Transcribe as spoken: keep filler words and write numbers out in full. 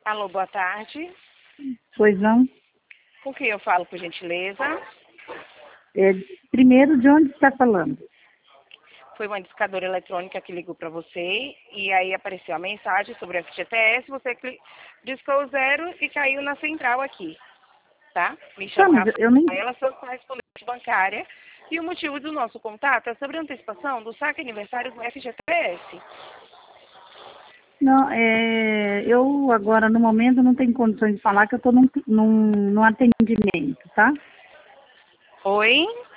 Alô, boa tarde. Pois não? Com quem eu falo, por gentileza? É, primeiro, de onde está falando? Foi uma discadora eletrônica que ligou para você e aí apareceu a mensagem sobre o F G T S, você cli- discou o zero e caiu na central aqui, tá? Me Tá, chamo mas eu nem... Rafaela, sou correspondente bancária e o motivo do nosso contato é sobre a antecipação do saque aniversário do F G T S. Não, é, eu agora, no momento, não tenho condições de falar que eu estou num, num, num atendimento, tá? Oi?